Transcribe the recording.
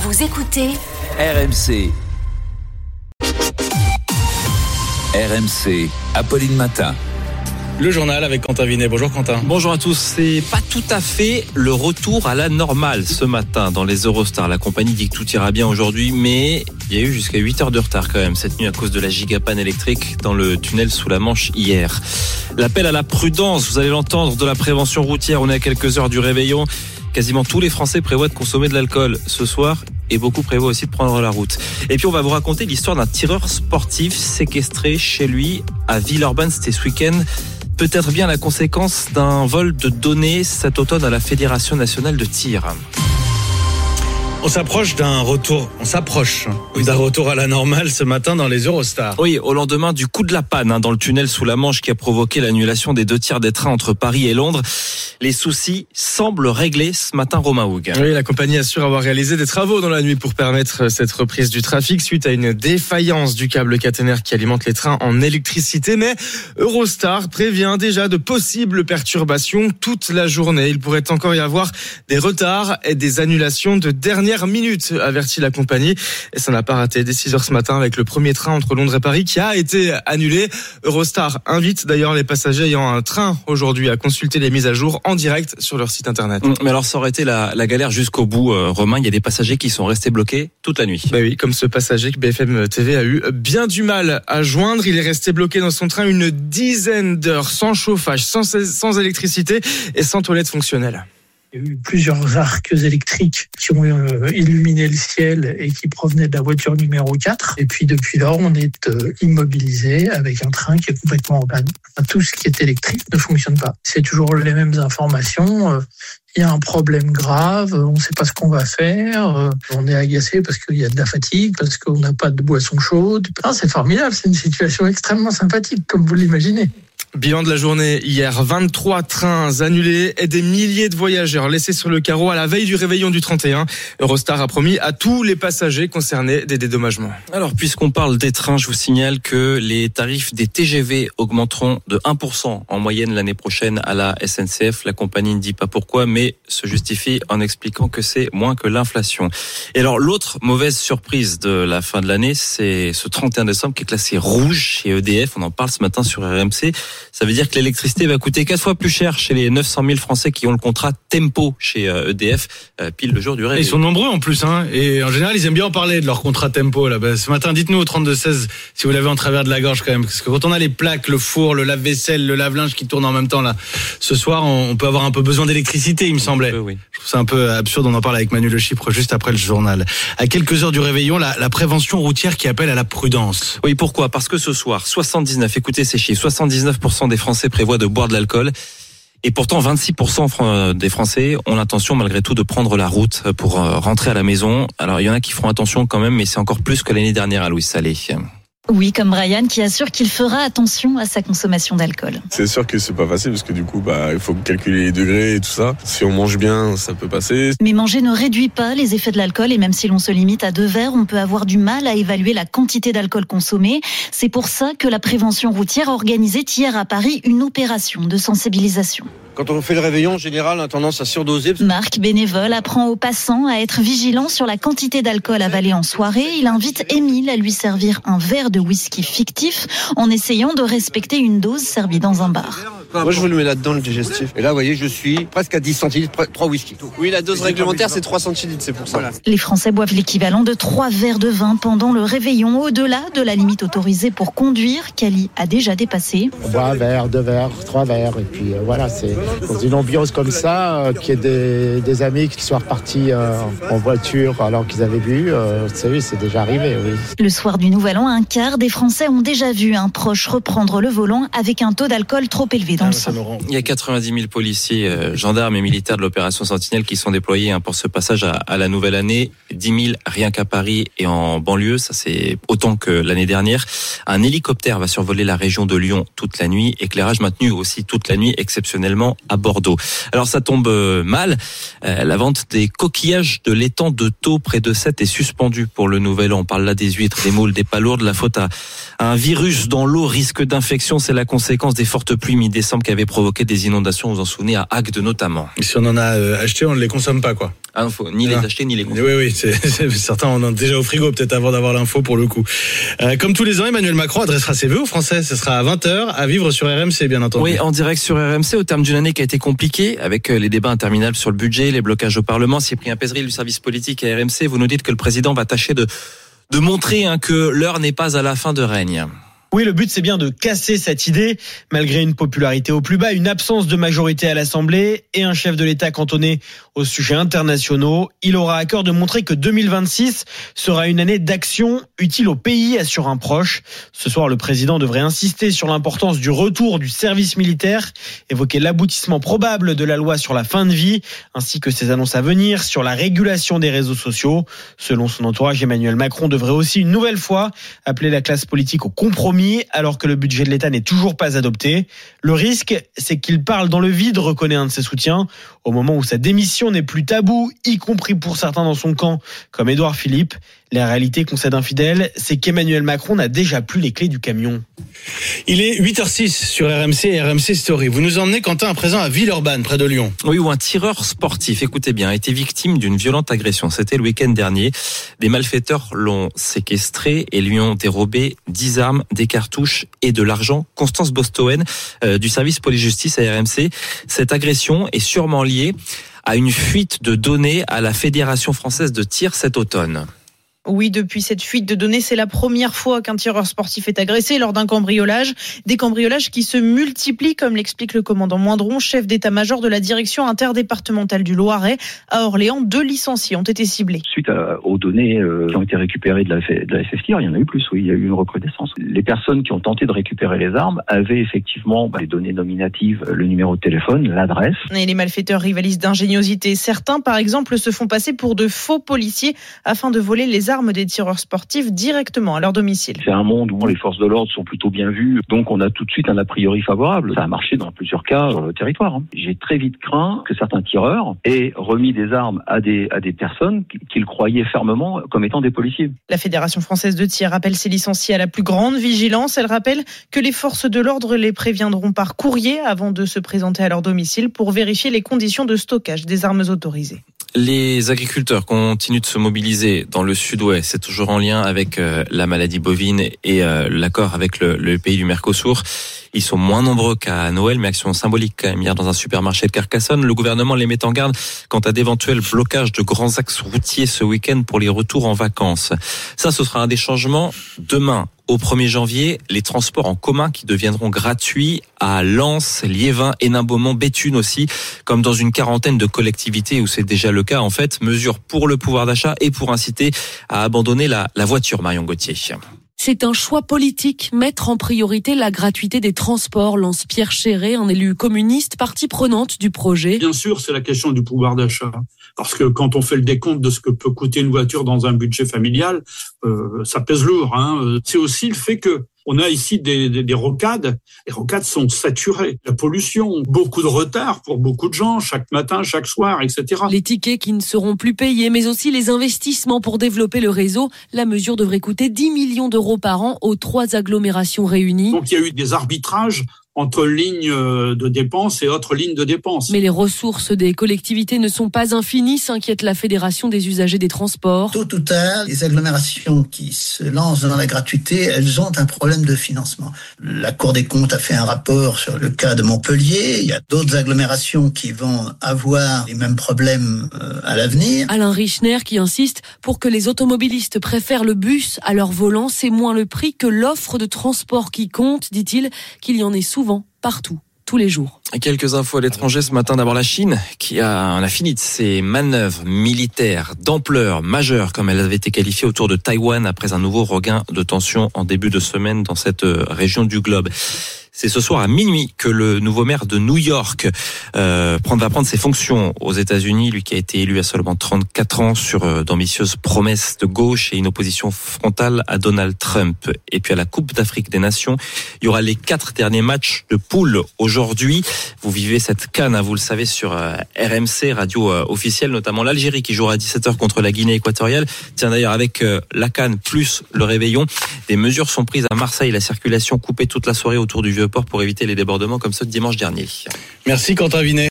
Vous écoutez RMC. RMC, Apolline Matin. Le journal avec Quentin Vinet. Bonjour Quentin. Bonjour à tous. C'est pas tout à fait le retour à la normale ce matin dans les Eurostars. La compagnie dit que tout ira bien aujourd'hui, mais il y a eu jusqu'à 8 heures de retard quand même cette nuit à cause de la gigapanne électrique dans le tunnel sous la Manche hier. L'appel à la prudence, vous allez l'entendre, de la prévention routière. On est à quelques heures du réveillon. Quasiment tous les Français prévoient de consommer de l'alcool ce soir et beaucoup prévoient aussi de prendre la route. Et puis on va vous raconter l'histoire d'un tireur sportif séquestré chez lui à Villeurbanne. C'était ce week-end. Peut-être bien la conséquence d'un vol de données cet automne à la Fédération nationale de tir. On s'approche d'un retour à la normale ce matin dans les Eurostars. Oui, au lendemain du coup de la panne dans le tunnel sous la Manche qui a provoqué l'annulation des 2 tiers des trains entre Paris et Londres. Les soucis semblent réglés ce matin, Romain Houg. Oui, la compagnie assure avoir réalisé des travaux dans la nuit pour permettre cette reprise du trafic suite à une défaillance du câble caténaire qui alimente les trains en électricité. Mais Eurostar prévient déjà de possibles perturbations toute la journée. Il pourrait encore y avoir des retards et des annulations de dernière minute, avertit la compagnie. Et ça n'a pas raté dès 6h ce matin avec le premier train entre Londres et Paris qui a été annulé. Eurostar invite d'ailleurs les passagers ayant un train aujourd'hui à consulter les mises à jour en direct sur leur site internet. Mais alors ça aurait été la galère jusqu'au bout, Romain. Il y a des passagers qui sont restés bloqués toute la nuit. Bah oui, comme ce passager que BFM TV a eu bien du mal à joindre. Il est resté bloqué dans son train une dizaine d'heures sans chauffage, sans électricité et sans toilette fonctionnelle. Il y a eu plusieurs arcs électriques qui ont illuminé le ciel et qui provenaient de la voiture numéro 4. Et puis depuis lors, on est immobilisé avec un train qui est complètement en panne. Tout ce qui est électrique ne fonctionne pas. C'est toujours les mêmes informations. Il y a un problème grave, on ne sait pas ce qu'on va faire, on est agacé parce qu'il y a de la fatigue, parce qu'on n'a pas de boisson chaude. C'est formidable, c'est une situation extrêmement sympathique, comme vous l'imaginez. Bilan de la journée hier, 23 trains annulés et des milliers de voyageurs laissés sur le carreau à la veille du réveillon du 31. Eurostar a promis à tous les passagers concernés des dédommagements. Alors, puisqu'on parle des trains, je vous signale que les tarifs des TGV augmenteront de 1% en moyenne l'année prochaine à la SNCF. La compagnie ne dit pas pourquoi, mais se justifie en expliquant que c'est moins que l'inflation. Et alors, l'autre mauvaise surprise de la fin de l'année, c'est ce 31 décembre qui est classé rouge chez EDF. On en parle ce matin sur RMC. Ça veut dire que l'électricité va coûter 4 fois plus cher chez les 900 000 Français qui ont le contrat Tempo chez EDF, pile le jour du réveillon. Ils sont nombreux en plus, et en général ils aiment bien en parler de leur contrat Tempo. Là. Ce matin, dites-nous au 32-16 si vous l'avez en travers de la gorge quand même, parce que quand on a les plaques, le four, le lave-vaisselle, le lave-linge qui tournent en même temps là, ce soir on peut avoir un peu besoin d'électricité, il me semblait. Oui. Je trouve ça un peu absurde, on en parle avec Manu Le Chypre juste après le journal. À quelques heures du réveillon, la prévention routière qui appelle à la prudence. Oui, pourquoi ? Parce que ce soir, écoutez ces chiffres, 79% des Français prévoient de boire de l'alcool. Et pourtant, 26% des Français ont l'intention malgré tout de prendre la route pour rentrer à la maison. Alors, il y en a qui feront attention quand même, mais c'est encore plus que l'année dernière à Louis Salé. Oui, comme Brian qui assure qu'il fera attention à sa consommation d'alcool. C'est sûr que c'est pas facile parce que du coup, il faut calculer les degrés et tout ça. Si on mange bien, ça peut passer. Mais manger ne réduit pas les effets de l'alcool et même si l'on se limite à 2 verres, on peut avoir du mal à évaluer la quantité d'alcool consommée. C'est pour ça que la prévention routière a organisé hier à Paris une opération de sensibilisation. Quand on fait le réveillon, en général, on a tendance à surdoser. Marc, bénévole, apprend aux passants à être vigilants sur la quantité d'alcool avalée en soirée. Il invite Émile à lui servir un verre de whisky fictif en essayant de respecter une dose servie dans un bar. Moi, je vous le mets là-dedans, le digestif. Et là, vous voyez, je suis presque à 10 centilitres, 3 whisky. Oui, la dose réglementaire, c'est 3 centilitres, c'est pour ça. Voilà. Les Français boivent l'équivalent de 3 verres de vin pendant le réveillon, au-delà de la limite autorisée pour conduire, qu'Ali a déjà dépassé. On boit un verre, 2 verres, 3 verres, et puis voilà, c'est dans une ambiance comme ça, qu'il y ait des amis qui soient repartis en voiture alors qu'ils avaient bu, c'est déjà arrivé, oui. Le soir du Nouvel An, un quart des Français ont déjà vu un proche reprendre le volant avec un taux d'alcool trop élevé dans le sang. Il y a 90 000 policiers, gendarmes et militaires de l'opération Sentinelle qui sont déployés pour ce passage à la nouvelle année. 10 000 rien qu'à Paris et en banlieue, ça c'est autant que l'année dernière. Un hélicoptère va survoler la région de Lyon toute la nuit, éclairage maintenu aussi toute la nuit exceptionnellement à Bordeaux. Alors ça tombe mal, la vente des coquillages de l'étang de Thau près de Sète est suspendue pour le Nouvel An. On parle là des huîtres, des moules, des palourdes. La faute à un virus dans l'eau, risque d'infection, c'est la conséquence des fortes pluies mi-décembre décembre qui avait provoqué des inondations, vous vous en souvenez, à Agde notamment. Et si on en a acheté, on ne les consomme pas, quoi. Ah non, faut ni les acheter ni les consommer. Oui, certains en ont déjà au frigo peut-être avant d'avoir l'info pour le coup. Comme tous les ans, Emmanuel Macron adressera ses vœux aux Français. Ce sera à 20h à vivre sur RMC, bien entendu. Oui, en direct sur RMC au terme d'une année qui a été compliquée avec les débats interminables sur le budget, les blocages au Parlement. Cyprien Pézeril du service politique à RMC, vous nous dites que le président va tâcher de montrer que l'heure n'est pas à la fin de règne. Oui, le but, c'est bien de casser cette idée. Malgré une popularité au plus bas, une absence de majorité à l'Assemblée et un chef de l'État cantonné aux sujets internationaux, il aura à cœur de montrer que 2026 sera une année d'action utile au pays, assure un proche. Ce soir, le président devrait insister sur l'importance du retour du service militaire, évoquer l'aboutissement probable de la loi sur la fin de vie, ainsi que ses annonces à venir sur la régulation des réseaux sociaux. Selon son entourage, Emmanuel Macron devrait aussi une nouvelle fois appeler la classe politique au compromis, alors que le budget de l'État n'est toujours pas adopté. Le risque, c'est qu'il parle dans le vide, reconnaît un de ses soutiens, au moment où sa démission n'est plus tabou, y compris pour certains dans son camp, comme Édouard Philippe. La réalité, concède un fidèle, c'est qu'Emmanuel Macron n'a déjà plus les clés du camion. Il est 8h06 sur RMC et RMC Story. Vous nous emmenez, Quentin, à présent à Villeurbanne, près de Lyon. Oui, où un tireur sportif, écoutez bien, a été victime d'une violente agression. C'était le week-end dernier. Des malfaiteurs l'ont séquestré et lui ont dérobé 10 armes, des cartouches et de l'argent. Constance Bostoen, du service police-justice à RMC. Cette agression est sûrement liée à une fuite de données à la Fédération française de tir cet automne. Oui, depuis cette fuite de données, c'est la première fois qu'un tireur sportif est agressé lors d'un cambriolage. Des cambriolages qui se multiplient, comme l'explique le commandant Moindron, chef d'état-major de la direction interdépartementale du Loiret. À Orléans, 2 licenciés ont été ciblés. Suite aux données qui ont été récupérées de la SFTIR, il y en a eu plus, oui, il y a eu une recrudescence. Les personnes qui ont tenté de récupérer les armes avaient effectivement les données nominatives, le numéro de téléphone, l'adresse. Et les malfaiteurs rivalisent d'ingéniosité. Certains, par exemple, se font passer pour de faux policiers afin de voler les armes des tireurs sportifs directement à leur domicile. C'est un monde où les forces de l'ordre sont plutôt bien vues, donc on a tout de suite un a priori favorable. Ça a marché dans plusieurs cas sur le territoire. J'ai très vite craint que certains tireurs aient remis des armes à des personnes qu'ils croyaient fermement comme étant des policiers. La Fédération française de tir appelle ses licenciés à la plus grande vigilance. Elle rappelle que les forces de l'ordre les préviendront par courrier avant de se présenter à leur domicile pour vérifier les conditions de stockage des armes autorisées. Les agriculteurs continuent de se mobiliser dans le sud-ouest. C'est toujours en lien avec la maladie bovine et l'accord avec le pays du Mercosur. Ils sont moins nombreux qu'à Noël, mais action symbolique quand même. Hier, dans un supermarché de Carcassonne, le gouvernement les met en garde quant à d'éventuels blocages de grands axes routiers ce week-end pour les retours en vacances. Ça, ce sera un des changements demain. Au 1er janvier, les transports en commun qui deviendront gratuits à Lens, Liévin, Hénin-Beaumont, Béthune aussi, comme dans une quarantaine de collectivités où c'est déjà le cas en fait. Mesure pour le pouvoir d'achat et pour inciter à abandonner la voiture, Marion Gauthier. C'est un choix politique, mettre en priorité la gratuité des transports, lance Pierre Chéré, un élu communiste, partie prenante du projet. Bien sûr, c'est la question du pouvoir d'achat. Parce que quand on fait le décompte de ce que peut coûter une voiture dans un budget familial, ça pèse lourd. C'est aussi le fait que on a ici des rocades. Les rocades sont saturées. La pollution, beaucoup de retard pour beaucoup de gens, chaque matin, chaque soir, etc. Les tickets qui ne seront plus payés, mais aussi les investissements pour développer le réseau. La mesure devrait coûter 10 millions d'euros par an aux 3 agglomérations réunies. Donc il y a eu des arbitrages entre lignes de dépenses et autres lignes de dépenses. Mais les ressources des collectivités ne sont pas infinies, s'inquiète la Fédération des usagers des transports. Tôt ou tard, les agglomérations qui se lancent dans la gratuité, elles ont un problème de financement. La Cour des comptes a fait un rapport sur le cas de Montpellier. Il y a d'autres agglomérations qui vont avoir les mêmes problèmes à l'avenir. Alain Richner qui insiste pour que les automobilistes préfèrent le bus à leur volant. C'est moins le prix que l'offre de transport qui compte, dit-il, qu'il y en ait souvent partout, tous les jours. Quelques infos à l'étranger ce matin. D'abord la Chine qui a fini de ses manœuvres militaires d'ampleur majeure comme elles avaient été qualifiées autour de Taïwan après un nouveau regain de tension en début de semaine dans cette région du globe. C'est ce soir à minuit que le nouveau maire de New York va prendre ses fonctions aux États-Unis, lui qui a été élu à seulement 34 ans sur d'ambitieuses promesses de gauche et une opposition frontale à Donald Trump. Et puis à la Coupe d'Afrique des Nations, il y aura les 4 derniers matchs de poule aujourd'hui. Vous vivez cette CAN, vous le savez, sur RMC, radio officielle, notamment l'Algérie qui jouera à 17h contre la Guinée équatoriale. Tiens d'ailleurs avec la CAN plus le réveillon, des mesures sont prises à Marseille, la circulation coupée toute la soirée autour du Vieux aéroports pour éviter les débordements comme ceux de dimanche dernier. Merci Quentin Vinet.